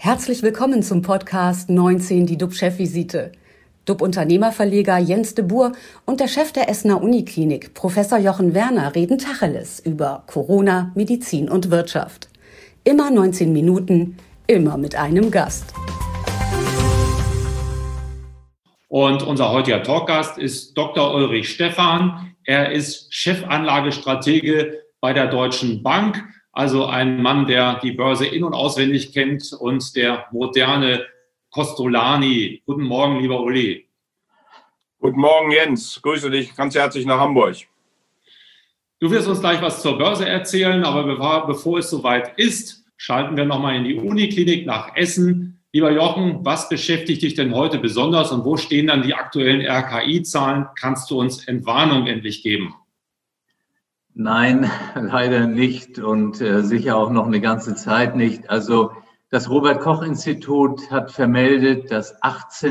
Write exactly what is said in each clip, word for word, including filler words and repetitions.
Herzlich willkommen zum Podcast neunzehn, die D U B-Chefvisite. D U B-Unternehmerverleger Jens de Boer und der Chef der Essener Uniklinik, Professor Jochen Werner, reden Tacheles über Corona, Medizin und Wirtschaft. Immer neunzehn Minuten, immer mit einem Gast. Und unser heutiger Talkgast ist Doktor Ulrich Stephan. Er ist Chefanlagestratege bei der Deutschen Bank, also ein Mann, der die Börse in- und auswendig kennt und der moderne Kostolani. Guten Morgen, lieber Uli. Guten Morgen, Jens. Grüße dich ganz herzlich nach Hamburg. Du wirst uns gleich was zur Börse erzählen, aber bevor, bevor es soweit ist, schalten wir nochmal in die Uniklinik nach Essen. Lieber Jochen, was beschäftigt dich denn heute besonders und wo stehen dann die aktuellen R K I-Zahlen? Kannst du uns Entwarnung endlich geben? Nein, leider nicht und äh, sicher auch noch eine ganze Zeit nicht. Also das Robert-Koch-Institut hat vermeldet, dass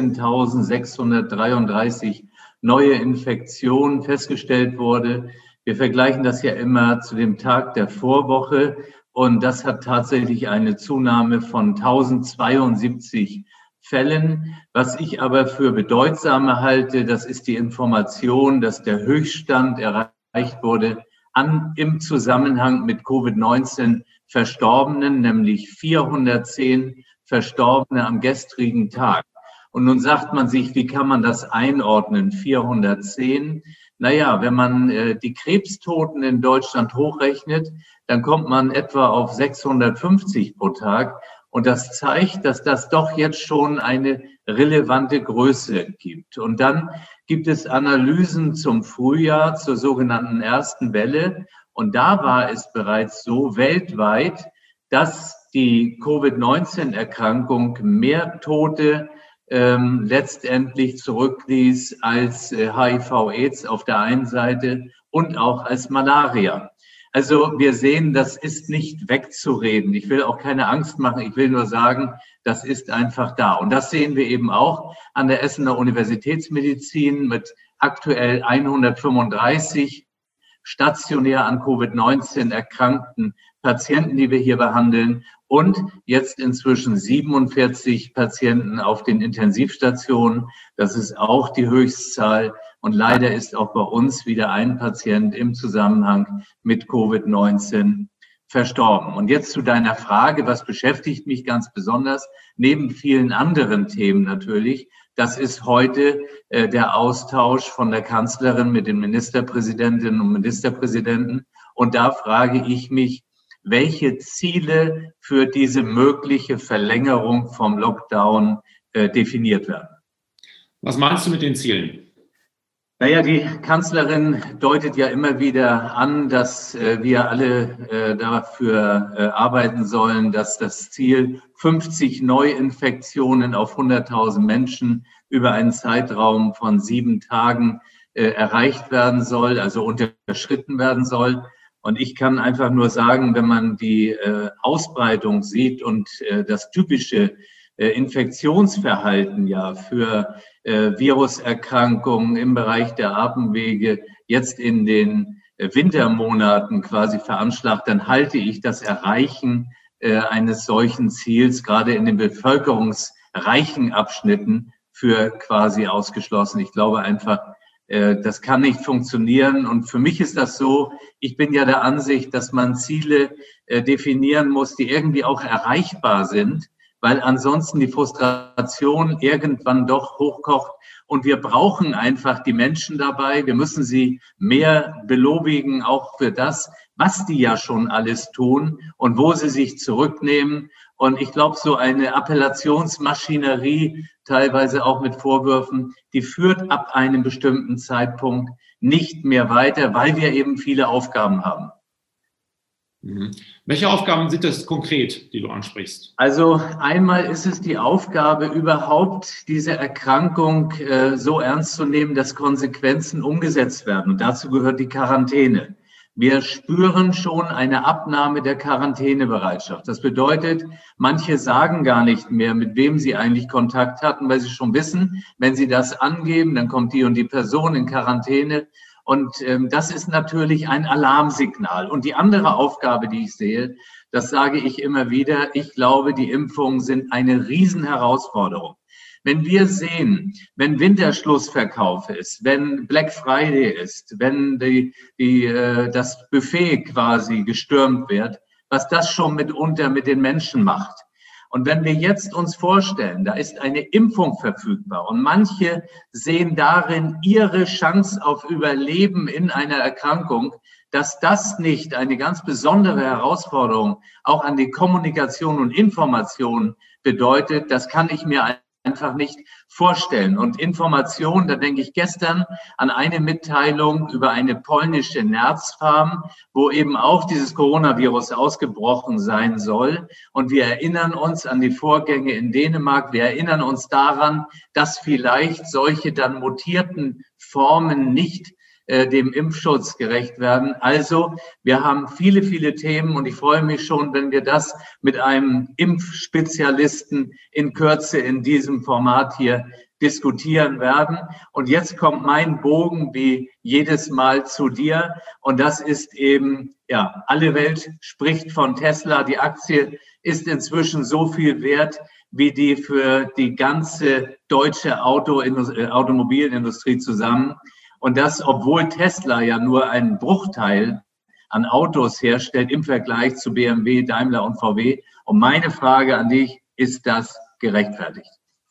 achtzehntausendsechshundertdreiunddreißig neue Infektionen festgestellt wurde. Wir vergleichen das ja immer zu dem Tag der Vorwoche und das hat tatsächlich eine Zunahme von tausendzweiundsiebzig Fällen. Was ich aber für bedeutsamer halte, das ist die Information, dass der Höchststand erreicht wurde an im Zusammenhang mit Covid neunzehn Verstorbenen, nämlich vierhundertzehn Verstorbene am gestrigen Tag. Und nun sagt man sich, wie kann man das einordnen, vierhundertzehn? Naja, wenn man äh, die Krebstoten in Deutschland hochrechnet, dann kommt man etwa auf sechshundertfünfzig pro Tag. Und das zeigt, dass das doch jetzt schon eine relevante Größe gibt. Und dann gibt es Analysen zum Frühjahr, zur sogenannten ersten Welle. Und da war es bereits so weltweit, dass die Covid neunzehn Erkrankung mehr Tote ähm, letztendlich zurückließ als äh, H I V-Aids auf der einen Seite und auch als Malaria. Also wir sehen, das ist nicht wegzureden. Ich will auch keine Angst machen. Ich will nur sagen, das ist einfach da. Und das sehen wir eben auch an der Essener Universitätsmedizin mit aktuell hundertfünfunddreißig stationär an Covid neunzehn erkrankten Patienten, die wir hier behandeln. Und jetzt inzwischen siebenundvierzig Patienten auf den Intensivstationen. Das ist auch die Höchstzahl. Und leider ist auch bei uns wieder ein Patient im Zusammenhang mit Covid neunzehn verstorben. Und jetzt zu deiner Frage, was beschäftigt mich ganz besonders, neben vielen anderen Themen natürlich, das ist heute äh, der Austausch von der Kanzlerin mit den Ministerpräsidentinnen und Ministerpräsidenten. Und da frage ich mich, welche Ziele für diese mögliche Verlängerung vom Lockdown äh, definiert werden. Was meinst du mit den Zielen? Naja, die Kanzlerin deutet ja immer wieder an, dass äh, wir alle äh, dafür äh, arbeiten sollen, dass das Ziel fünfzig Neuinfektionen auf hunderttausend Menschen über einen Zeitraum von sieben Tagen äh, erreicht werden soll, also unterschritten werden soll. Und ich kann einfach nur sagen, wenn man die äh, Ausbreitung sieht und äh, das typische äh, Infektionsverhalten ja für äh, Viruserkrankungen im Bereich der Atemwege jetzt in den äh, Wintermonaten quasi veranschlagt, dann halte ich das Erreichen äh, eines solchen Ziels gerade in den bevölkerungsreichen Abschnitten für quasi ausgeschlossen. Ich glaube einfach, das kann nicht funktionieren. Und für mich ist das so, ich bin ja der Ansicht, dass man Ziele definieren muss, die irgendwie auch erreichbar sind, weil ansonsten die Frustration irgendwann doch hochkocht. Und wir brauchen einfach die Menschen dabei. Wir müssen sie mehr belobigen, auch für das, was die ja schon alles tun und wo sie sich zurücknehmen. Und ich glaube, so eine Appellationsmaschinerie, teilweise auch mit Vorwürfen, die führt ab einem bestimmten Zeitpunkt nicht mehr weiter, weil wir eben viele Aufgaben haben. Mhm. Welche Aufgaben sind das konkret, die du ansprichst? Also einmal ist es die Aufgabe, überhaupt diese Erkrankung äh, so ernst zu nehmen, dass Konsequenzen umgesetzt werden. Und dazu gehört die Quarantäne. Wir spüren schon eine Abnahme der Quarantänebereitschaft. Das bedeutet, manche sagen gar nicht mehr, mit wem sie eigentlich Kontakt hatten, weil sie schon wissen, wenn sie das angeben, dann kommt die und die Person in Quarantäne. Und ähm, das ist natürlich ein Alarmsignal. Und die andere Aufgabe, die ich sehe, das sage ich immer wieder, ich glaube, die Impfungen sind eine Riesenherausforderung. Wenn wir sehen, wenn Winterschlussverkauf ist, wenn Black Friday ist, wenn die, die, äh, das Buffet quasi gestürmt wird, was das schon mitunter mit den Menschen macht. Und wenn wir jetzt uns vorstellen, da ist eine Impfung verfügbar und manche sehen darin ihre Chance auf Überleben in einer Erkrankung, dass das nicht eine ganz besondere Herausforderung auch an die Kommunikation und Information bedeutet, das kann ich mir einfach nicht vorstellen. Und Information, da denke ich gestern an eine Mitteilung über eine polnische Nerzfarm, wo eben auch dieses Coronavirus ausgebrochen sein soll. Und wir erinnern uns an die Vorgänge in Dänemark. Wir erinnern uns daran, dass vielleicht solche dann mutierten Formen nicht dem Impfschutz gerecht werden. Also wir haben viele, viele Themen und ich freue mich schon, wenn wir das mit einem Impfspezialisten in Kürze in diesem Format hier diskutieren werden. Und jetzt kommt mein Bogen wie jedes Mal zu dir und das ist eben, ja, alle Welt spricht von Tesla. Die Aktie ist inzwischen so viel wert wie die für die ganze deutsche Auto- Automobilindustrie zusammen. Und das, obwohl Tesla ja nur einen Bruchteil an Autos herstellt im Vergleich zu B M W, Daimler und V W. Und meine Frage an dich, ist das gerechtfertigt?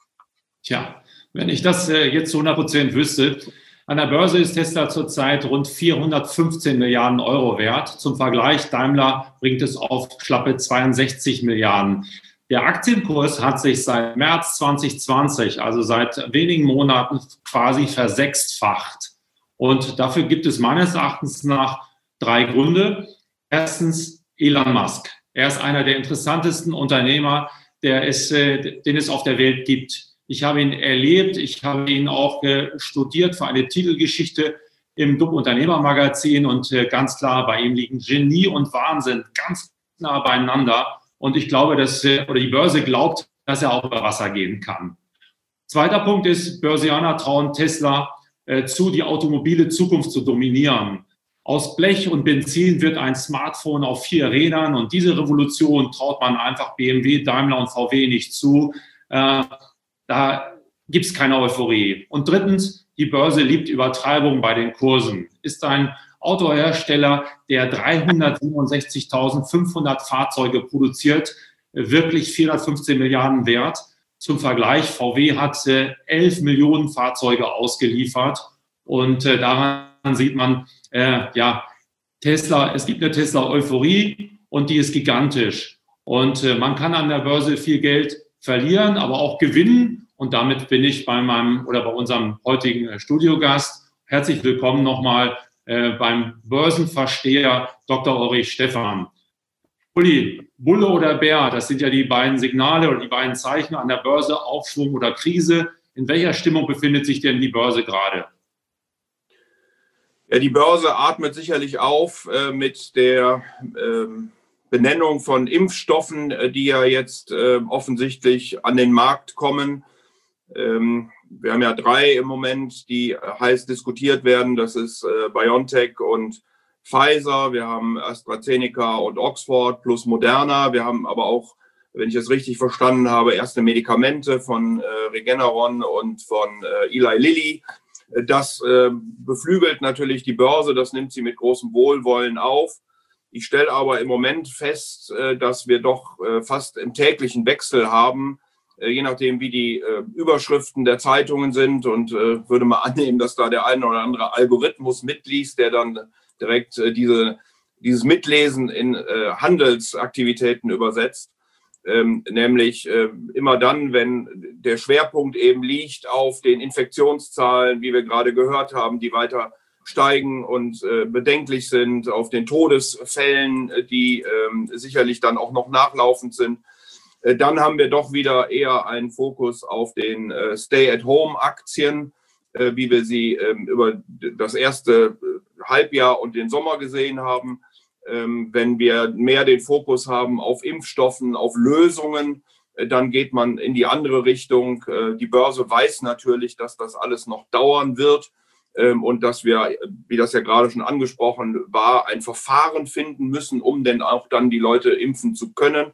Tja, wenn ich das äh, jetzt zu hundert Prozent wüsste, an der Börse ist Tesla zurzeit rund vierhundertfünfzehn Milliarden Euro wert. Zum Vergleich, Daimler bringt es auf schlappe zweiundsechzig Milliarden. Der Aktienkurs hat sich seit März zwanzig zwanzig, also seit wenigen Monaten, quasi versechsfacht. Und dafür gibt es meines Erachtens nach drei Gründe. Erstens Elon Musk. Er ist einer der interessantesten Unternehmer, der es, äh, den es auf der Welt gibt. Ich habe ihn erlebt, ich habe ihn auch äh, studiert für eine Titelgeschichte im D U B-Unternehmermagazin und äh, ganz klar, bei ihm liegen Genie und Wahnsinn ganz nah beieinander. Und ich glaube, dass, äh, oder die Börse glaubt, dass er auch über Wasser gehen kann. Zweiter Punkt ist, Börsianer trauen Tesla zu, die automobile Zukunft zu dominieren. Aus Blech und Benzin wird ein Smartphone auf vier Rädern und diese Revolution traut man einfach B M W, Daimler und V W nicht zu. Äh, da gibt es keine Euphorie. Und drittens, die Börse liebt Übertreibung bei den Kursen. Ist ein Autohersteller, der dreihundertsiebenundsechzigtausendfünfhundert Fahrzeuge produziert, wirklich vierhundertfünfzehn Milliarden wert. Zum Vergleich, V W hat äh, elf Millionen Fahrzeuge ausgeliefert und äh, daran sieht man, äh, ja, Tesla, es gibt eine Tesla-Euphorie und die ist gigantisch. Und äh, man kann an der Börse viel Geld verlieren, aber auch gewinnen. Und damit bin ich bei meinem oder bei unserem heutigen äh, Studiogast. Herzlich willkommen nochmal äh, beim Börsenversteher Doktor Ulrich Stephan. Uli, Bulle oder Bär, das sind ja die beiden Signale oder die beiden Zeichen an der Börse, Aufschwung oder Krise. In welcher Stimmung befindet sich denn die Börse gerade? Ja, die Börse atmet sicherlich auf äh, mit der äh, Benennung von Impfstoffen, äh, die ja jetzt äh, offensichtlich an den Markt kommen. Ähm, wir haben ja drei im Moment, die heiß diskutiert werden. Das ist äh, BioNTech und Pfizer, wir haben AstraZeneca und Oxford plus Moderna. Wir haben aber auch, wenn ich es richtig verstanden habe, erste Medikamente von äh, Regeneron und von äh, Eli Lilly. Das äh, beflügelt natürlich die Börse, das nimmt sie mit großem Wohlwollen auf. Ich stelle aber im Moment fest, äh, dass wir doch äh, fast im täglichen Wechsel haben, äh, je nachdem, wie die äh, Überschriften der Zeitungen sind, und äh, würde mal annehmen, dass da der eine oder andere Algorithmus mitliest, der dann direkt äh, diese, dieses Mitlesen in äh, Handelsaktivitäten übersetzt. Ähm, nämlich äh, immer dann, wenn der Schwerpunkt eben liegt auf den Infektionszahlen, wie wir gerade gehört haben, die weiter steigen und äh, bedenklich sind, auf den Todesfällen, die äh, sicherlich dann auch noch nachlaufend sind, äh, dann haben wir doch wieder eher einen Fokus auf den äh, Stay-at-Home-Aktien, äh, wie wir sie äh, über das erste Halbjahr und den Sommer gesehen haben. Ähm, wenn wir mehr den Fokus haben auf Impfstoffen, auf Lösungen, äh, dann geht man in die andere Richtung. Äh, die Börse weiß natürlich, dass das alles noch dauern wird. und dass wir, wie das ja gerade schon angesprochen war, ein Verfahren finden müssen, um denn auch dann die Leute impfen zu können.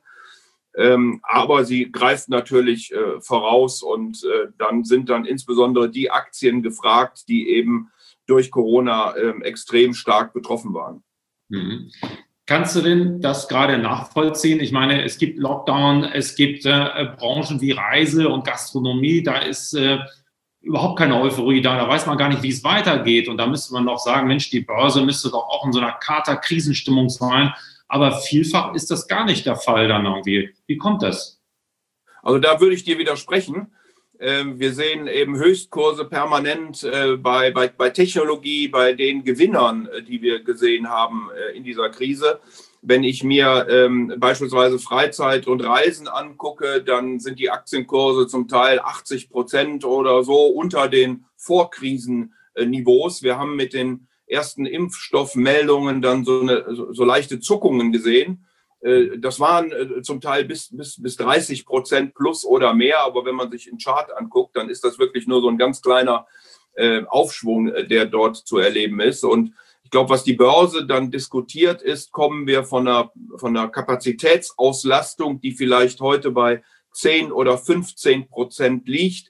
Aber sie greift natürlich voraus und dann sind dann insbesondere die Aktien gefragt, die eben durch Corona extrem stark betroffen waren. Mhm. Kannst du denn das gerade nachvollziehen? Ich meine, es gibt Lockdown, es gibt äh, Branchen wie Reise und Gastronomie, da ist äh, überhaupt keine Euphorie da, da weiß man gar nicht, wie es weitergeht. Und da müsste man noch sagen, Mensch, die Börse müsste doch auch in so einer Kater-Krisenstimmung sein. Aber vielfach ist das gar nicht der Fall dann irgendwie. Wie kommt das? Also da würde ich dir widersprechen. Wir sehen eben Höchstkurse permanent bei, bei, bei Technologie, bei den Gewinnern, die wir gesehen haben in dieser Krise. Wenn ich mir ähm, beispielsweise Freizeit und Reisen angucke, dann sind die Aktienkurse zum Teil achtzig Prozent oder so unter den Vorkrisenniveaus. Wir haben mit den ersten Impfstoffmeldungen dann so, eine, so, so leichte Zuckungen gesehen. Das waren zum Teil bis, bis, bis dreißig Prozent plus oder mehr. Aber wenn man sich einen Chart anguckt, dann ist das wirklich nur so ein ganz kleiner äh, Aufschwung, der dort zu erleben ist. Und ich glaube, was die Börse dann diskutiert ist, kommen wir von einer, von einer Kapazitätsauslastung, die vielleicht heute bei zehn oder fünfzehn Prozent liegt,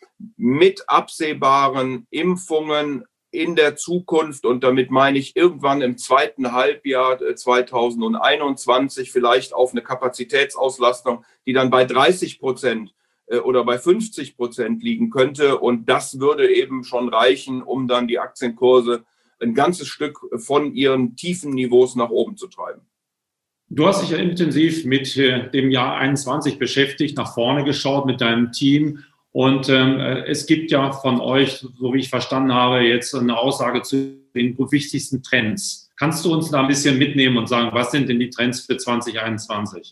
mit absehbaren Impfungen in der Zukunft, und damit meine ich irgendwann im zweiten Halbjahr zweitausendeinundzwanzig, vielleicht auf eine Kapazitätsauslastung, die dann bei dreißig Prozent oder bei fünfzig Prozent liegen könnte. Und das würde eben schon reichen, um dann die Aktienkurse ein ganzes Stück von ihren tiefen Niveaus nach oben zu treiben. Du hast dich ja intensiv mit dem Jahr einundzwanzig beschäftigt, nach vorne geschaut mit deinem Team. Und ähm, es gibt ja von euch, so wie ich verstanden habe, jetzt eine Aussage zu den wichtigsten Trends. Kannst du uns da ein bisschen mitnehmen und sagen, was sind denn die Trends für zwanzig einundzwanzig?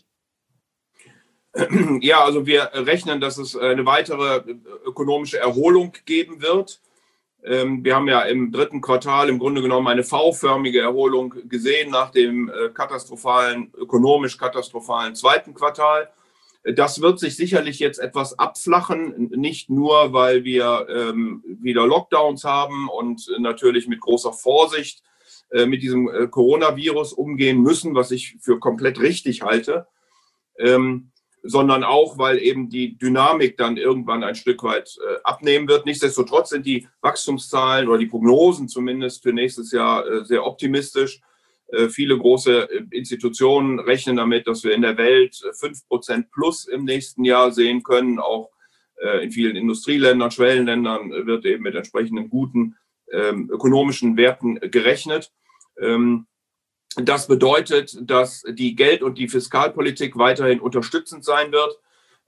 Ja, also wir rechnen, dass es eine weitere ökonomische Erholung geben wird. Wir haben ja im dritten Quartal im Grunde genommen eine V-förmige Erholung gesehen nach dem katastrophalen, ökonomisch katastrophalen zweiten Quartal. Das wird sich sicherlich jetzt etwas abflachen, nicht nur, weil wir ähm, wieder Lockdowns haben und natürlich mit großer Vorsicht äh, mit diesem äh, Coronavirus umgehen müssen, was ich für komplett richtig halte, ähm, sondern auch, weil eben die Dynamik dann irgendwann ein Stück weit äh, abnehmen wird. Nichtsdestotrotz sind die Wachstumszahlen oder die Prognosen zumindest für nächstes Jahr äh, sehr optimistisch. Viele große Institutionen rechnen damit, dass wir in der Welt fünf Prozent plus im nächsten Jahr sehen können. Auch in vielen Industrieländern, Schwellenländern wird eben mit entsprechenden guten ökonomischen Werten gerechnet. Das bedeutet, dass die Geld- und die Fiskalpolitik weiterhin unterstützend sein wird.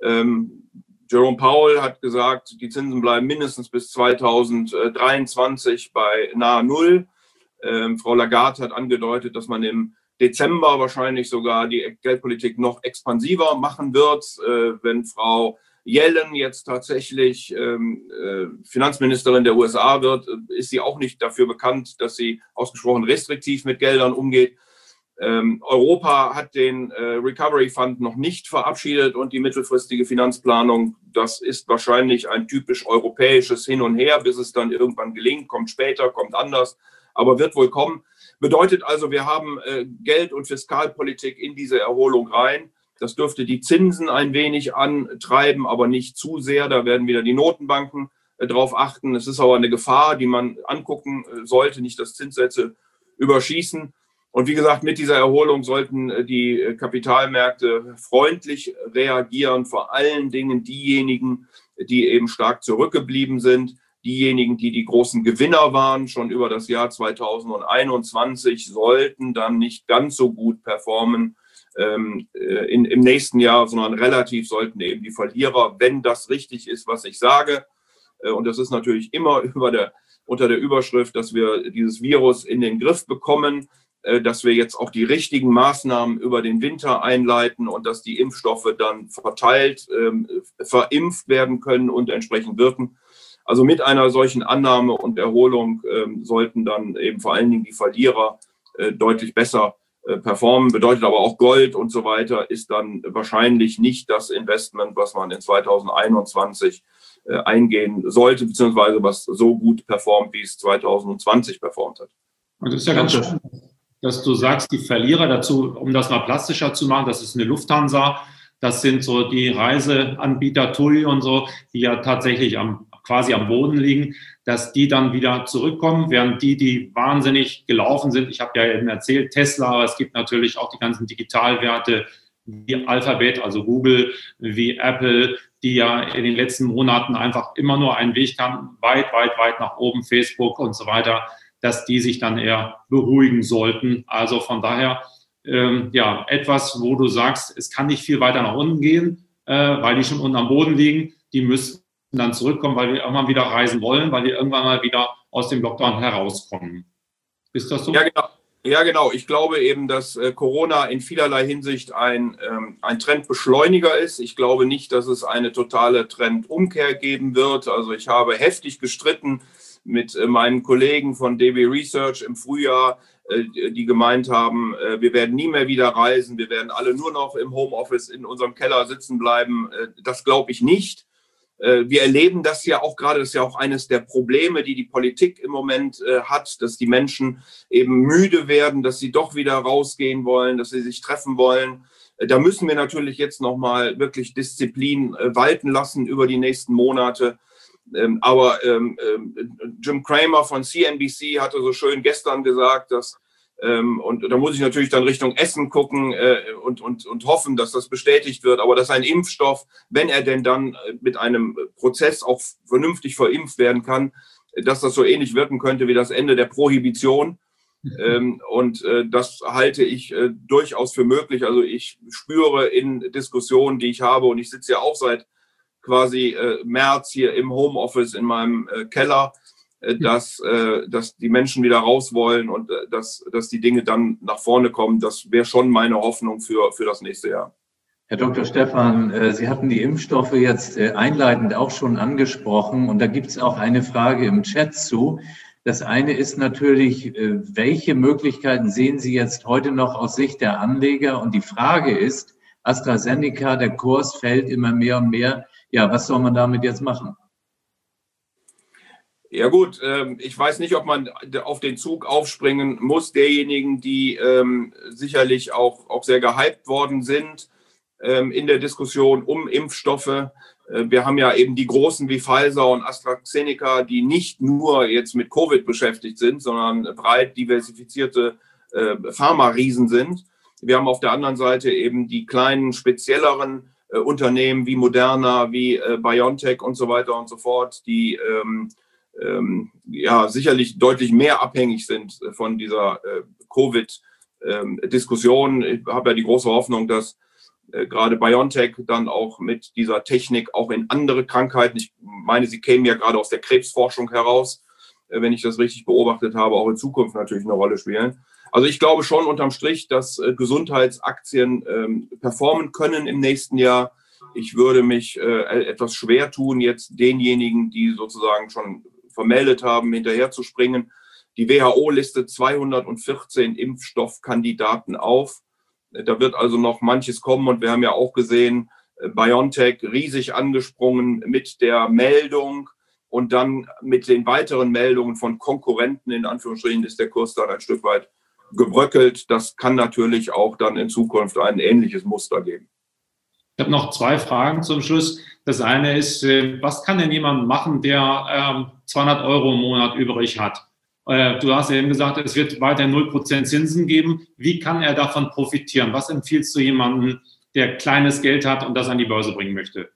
Jerome Powell hat gesagt, die Zinsen bleiben mindestens bis zweitausenddreiundzwanzig bei nahe Null. Ähm, Frau Lagarde hat angedeutet, dass man im Dezember wahrscheinlich sogar die Geldpolitik noch expansiver machen wird. Äh, wenn Frau Yellen jetzt tatsächlich ähm, äh, Finanzministerin der U S A wird, ist sie auch nicht dafür bekannt, dass sie ausgesprochen restriktiv mit Geldern umgeht. Ähm, Europa hat den äh, Recovery Fund noch nicht verabschiedet und die mittelfristige Finanzplanung, das ist wahrscheinlich ein typisch europäisches Hin und Her, bis es dann irgendwann gelingt, kommt später, kommt anders. Aber wird wohl kommen. Bedeutet also, wir haben äh, Geld- und Fiskalpolitik in diese Erholung rein. Das dürfte die Zinsen ein wenig antreiben, aber nicht zu sehr. Da werden wieder die Notenbanken äh, drauf achten. Es ist aber eine Gefahr, die man angucken äh, sollte, nicht dass Zinssätze überschießen. Und wie gesagt, mit dieser Erholung sollten äh, die äh, Kapitalmärkte freundlich reagieren, vor allen Dingen diejenigen, die eben stark zurückgeblieben sind. Diejenigen, die die großen Gewinner waren, schon über das Jahr zweitausendeinundzwanzig, sollten dann nicht ganz so gut performen ähm, in, im nächsten Jahr, sondern relativ sollten eben die Verlierer, wenn das richtig ist, was ich sage. Äh, und das ist natürlich immer über der, unter der Überschrift, dass wir dieses Virus in den Griff bekommen, äh, dass wir jetzt auch die richtigen Maßnahmen über den Winter einleiten und dass die Impfstoffe dann verteilt, ähm, verimpft werden können und entsprechend wirken. Also mit einer solchen Annahme und Erholung ähm, sollten dann eben vor allen Dingen die Verlierer äh, deutlich besser äh, performen. Bedeutet aber auch Gold und so weiter ist dann wahrscheinlich nicht das Investment, was man in zweitausendeinundzwanzig äh, eingehen sollte, beziehungsweise was so gut performt, wie es zwanzig zwanzig performt hat. Und das ist ja ganz schön, dass du sagst, die Verlierer dazu, um das mal plastischer zu machen, das ist eine Lufthansa, das sind so die Reiseanbieter T U I und so, die ja tatsächlich am, quasi am Boden liegen, dass die dann wieder zurückkommen, während die, die wahnsinnig gelaufen sind, ich habe ja eben erzählt, Tesla, aber es gibt natürlich auch die ganzen Digitalwerte wie Alphabet, also Google, wie Apple, die ja in den letzten Monaten einfach immer nur einen Weg haben, weit, weit, weit nach oben, Facebook und so weiter, dass die sich dann eher beruhigen sollten. Also von daher, ähm, ja, etwas, wo du sagst, es kann nicht viel weiter nach unten gehen, äh, weil die schon unten am Boden liegen. Die müssen dann zurückkommen, weil wir irgendwann wieder reisen wollen, weil wir irgendwann mal wieder aus dem Lockdown herauskommen. Ist das so? Ja, genau. Ja, genau. Ich glaube eben, dass äh, Corona in vielerlei Hinsicht ein, ähm, ein Trendbeschleuniger ist. Ich glaube nicht, dass es eine totale Trendumkehr geben wird. Also ich habe heftig gestritten mit äh, meinen Kollegen von D B Research im Frühjahr, äh, die gemeint haben, äh, wir werden nie mehr wieder reisen, wir werden alle nur noch im Homeoffice in unserem Keller sitzen bleiben. Äh, das glaube ich nicht. Wir erleben das ja auch gerade, das ist ja auch eines der Probleme, die die Politik im Moment äh, hat, dass die Menschen eben müde werden, dass sie doch wieder rausgehen wollen, dass sie sich treffen wollen. Äh, da müssen wir natürlich jetzt nochmal wirklich Disziplin äh, walten lassen über die nächsten Monate. Ähm, aber ähm, äh, Jim Cramer von C N B C hatte so schön gestern gesagt, dass Ähm, und da muss ich natürlich dann Richtung Essen gucken äh, und, und, und hoffen, dass das bestätigt wird. Aber dass ein Impfstoff, wenn er denn dann mit einem Prozess auch vernünftig verimpft werden kann, dass das so ähnlich wirken könnte wie das Ende der Prohibition. Ähm, und äh, das halte ich äh, durchaus für möglich. Also ich spüre in Diskussionen, die ich habe, und ich sitze ja auch seit quasi äh, März hier im Homeoffice in meinem äh, Keller, dass, äh, dass die Menschen wieder raus wollen und äh, dass, dass die Dinge dann nach vorne kommen. Das wäre schon meine Hoffnung für, für das nächste Jahr. Herr Doktor Stephan, äh, Sie hatten die Impfstoffe jetzt äh, einleitend auch schon angesprochen und da gibt es auch eine Frage im Chat zu. Das eine ist natürlich, äh, welche Möglichkeiten sehen Sie jetzt heute noch aus Sicht der Anleger? Und die Frage ist, AstraZeneca, der Kurs fällt immer mehr und mehr. Ja, was soll man damit jetzt machen? Ja gut, ähm, ich weiß nicht, ob man auf den Zug aufspringen muss, derjenigen, die ähm, sicherlich auch, auch sehr gehypt worden sind ähm, in der Diskussion um Impfstoffe. Äh, wir haben ja eben die Großen wie Pfizer und AstraZeneca, die nicht nur jetzt mit Covid beschäftigt sind, sondern breit diversifizierte äh, Pharma-Riesen sind. Wir haben auf der anderen Seite eben die kleinen, spezielleren äh, Unternehmen wie Moderna, wie äh, BioNTech und so weiter und so fort, die ähm, Ähm, ja, sicherlich deutlich mehr abhängig sind von dieser äh, Covid-Diskussion. Ähm, ich habe ja die große Hoffnung, dass äh, gerade BioNTech dann auch mit dieser Technik auch in andere Krankheiten, ich meine, sie kämen ja gerade aus der Krebsforschung heraus, äh, wenn ich das richtig beobachtet habe, auch in Zukunft natürlich eine Rolle spielen. Also ich glaube schon unterm Strich, dass äh, Gesundheitsaktien äh, performen können im nächsten Jahr. Ich würde mich äh, etwas schwer tun, jetzt denjenigen, die sozusagen schon vermeldet haben, hinterher zu springen. Die W H O listet zweihundertvierzehn Impfstoffkandidaten auf. Da wird also noch manches kommen. Und wir haben ja auch gesehen, BioNTech riesig angesprungen mit der Meldung. Und dann mit den weiteren Meldungen von Konkurrenten, in Anführungsstrichen, ist der Kurs dann ein Stück weit gebröckelt. Das kann natürlich auch dann in Zukunft ein ähnliches Muster geben. Ich habe noch zwei Fragen zum Schluss. Das eine ist, was kann denn jemand machen, der ähm, zweihundert Euro im Monat übrig hat? Äh, du hast ja eben gesagt, es wird weiter null Prozent Zinsen geben. Wie kann er davon profitieren? Was empfiehlst du jemandem, der kleines Geld hat und das an die Börse bringen möchte?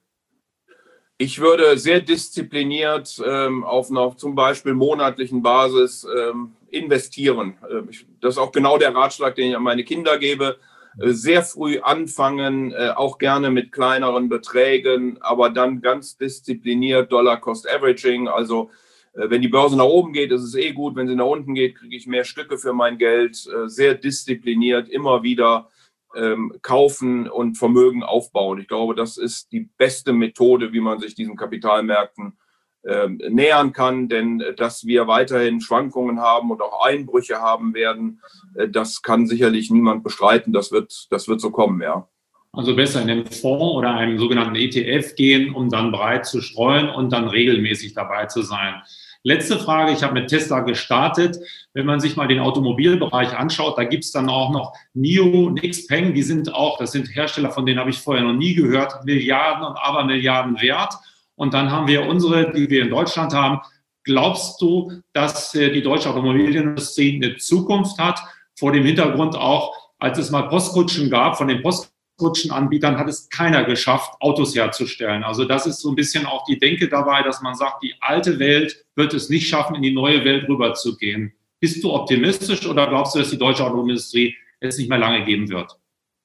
Ich würde sehr diszipliniert ähm, auf einer zum Beispiel monatlichen Basis ähm, investieren. Ähm, ich, das ist auch genau der Ratschlag, den ich an meine Kinder gebe. Sehr früh anfangen, auch gerne mit kleineren Beträgen, aber dann ganz diszipliniert Dollar-Cost-Averaging. Also wenn die Börse nach oben geht, ist es eh gut. Wenn sie nach unten geht, kriege ich mehr Stücke für mein Geld. Sehr diszipliniert, immer wieder ähm, kaufen und Vermögen aufbauen. Ich glaube, das ist die beste Methode, wie man sich diesen Kapitalmärkten ähm, nähern kann. Denn dass wir weiterhin Schwankungen haben und auch Einbrüche haben werden, das kann sicherlich niemand bestreiten. Das wird, das wird so kommen, ja. Also besser in den Fonds oder einem sogenannten E T F gehen, um dann breit zu streuen und dann regelmäßig dabei zu sein. Letzte Frage, ich habe mit Tesla gestartet. Wenn man sich mal den Automobilbereich anschaut, da gibt es dann auch noch N I O, Xpeng, die sind auch, das sind Hersteller, von denen habe ich vorher noch nie gehört, Milliarden und Abermilliarden wert. Und dann haben wir unsere, die wir in Deutschland haben. Glaubst du, dass die deutsche Automobilindustrie eine Zukunft hat? Vor dem Hintergrund auch, als es mal Postkutschen gab, von den Postkutschenanbietern hat es keiner geschafft, Autos herzustellen. Also das ist so ein bisschen auch die Denke dabei, dass man sagt, die alte Welt wird es nicht schaffen, in die neue Welt rüberzugehen. Bist du optimistisch oder glaubst du, dass die deutsche Automobilindustrie es nicht mehr lange geben wird?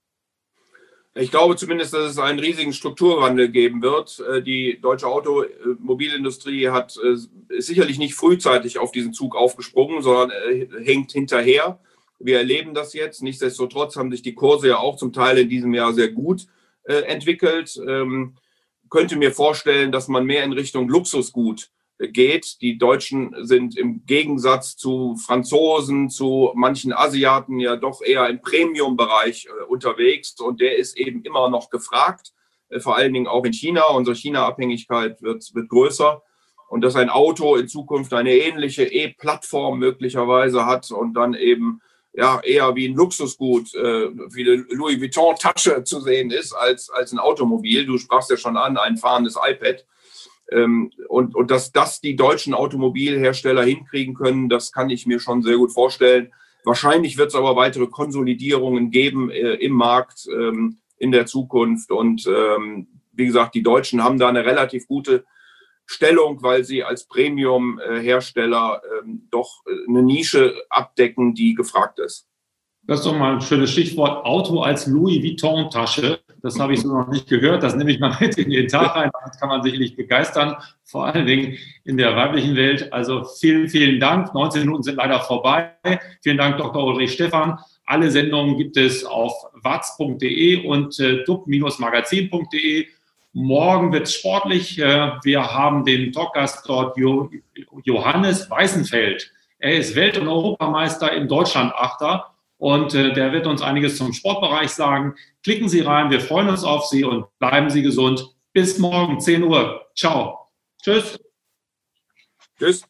Ich glaube zumindest, dass es einen riesigen Strukturwandel geben wird. Die deutsche Automobilindustrie hat, ist sicherlich nicht frühzeitig auf diesen Zug aufgesprungen, sondern hängt hinterher. Wir erleben das jetzt. Nichtsdestotrotz haben sich die Kurse ja auch zum Teil in diesem Jahr sehr gut entwickelt. Ähm, könnte mir vorstellen, dass man mehr in Richtung Luxusgut geht. Die Deutschen sind im Gegensatz zu Franzosen, zu manchen Asiaten ja doch eher im Premium-Bereich äh, unterwegs und der ist eben immer noch gefragt, äh, vor allen Dingen auch in China. Unsere China-Abhängigkeit wird, wird größer und dass ein Auto in Zukunft eine ähnliche E-Plattform möglicherweise hat und dann eben ja eher wie ein Luxusgut, äh, wie eine Louis Vuitton-Tasche zu sehen ist als, als ein Automobil. Du sprachst ja schon an, ein fahrendes iPad. Und, und dass das die deutschen Automobilhersteller hinkriegen können, das kann ich mir schon sehr gut vorstellen. Wahrscheinlich wird es aber weitere Konsolidierungen geben äh, im Markt ähm, in der Zukunft. Und ähm, wie gesagt, die Deutschen haben da eine relativ gute Stellung, weil sie als Premium-Hersteller ähm, doch eine Nische abdecken, die gefragt ist. Das ist doch mal ein schönes Stichwort, Auto als Louis Vuitton-Tasche. Das habe ich so noch nicht gehört. Das nehme ich mal mit in den Tag rein. Damit kann man sicherlich begeistern, vor allen Dingen in der weiblichen Welt. Also vielen, vielen Dank. neunzehn Minuten sind leider vorbei. Vielen Dank, Doktor Ulrich Stephan. Alle Sendungen gibt es auf watz punkt de und äh, dub Magazin punkt de. Morgen wird es sportlich. Äh, wir haben den Talkgast dort, jo- Johannes Weißenfeld. Er ist Welt- und Europameister im Deutschlandachter. Und äh, der wird uns einiges zum Sportbereich sagen. Klicken Sie rein, wir freuen uns auf Sie und bleiben Sie gesund. Bis morgen, zehn Uhr. Ciao. Tschüss. Tschüss.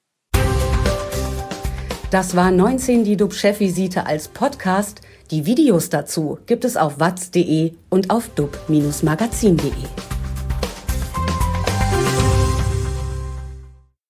Das war neunzehn die D U B-Chefvisite als Podcast. Die Videos dazu gibt es auf watz punkt de und auf dub Magazin punkt de.